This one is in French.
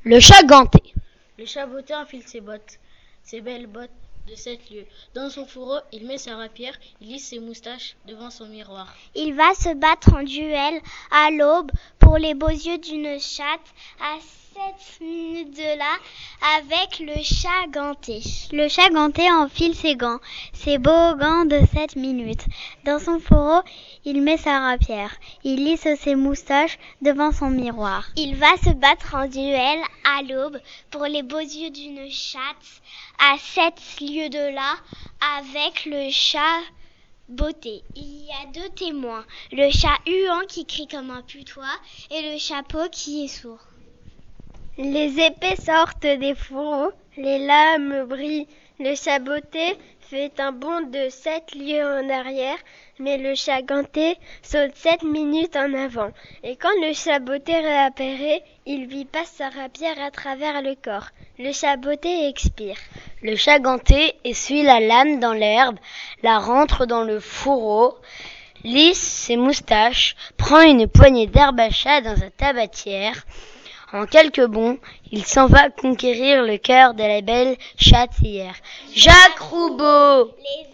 Le chat ganté. Le chat botté enfile ses belles bottes de 7 lieues. Dans son fourreau, il met sa rapière, il lisse ses moustaches devant son miroir. Il va se battre en duel à l'aube pour les beaux yeux d'une chatte à 7 minutes de là avec le chat ganté. Le chat ganté enfile ses gants, ses beaux gants de 7 minutes. Dans son fourreau, il met sa rapière. Il lisse ses moustaches devant son miroir. Il va se battre en duel à l'aube pour les beaux yeux d'une chatte à 7 lieues de là avec le chat botté. Il y a 2 témoins, le chat huant qui crie comme un putois et le chapeau qui est sourd. Les épées sortent des fourreaux, les lames brillent. Le chat botté fait un bond de 7 lieues en arrière, mais le chat ganté saute 7 minutes en avant. Et quand le chat botté réapparaît, il lui passe sa rapière à travers le corps. Le chat botté expire. Le chat ganté essuie la lame dans l'herbe, la rentre dans le fourreau, lisse ses moustaches, prend une poignée d'herbe à chat dans sa tabatière. En quelques bonds, il s'en va conquérir le cœur de la belle chatière. Jacques Roubaud.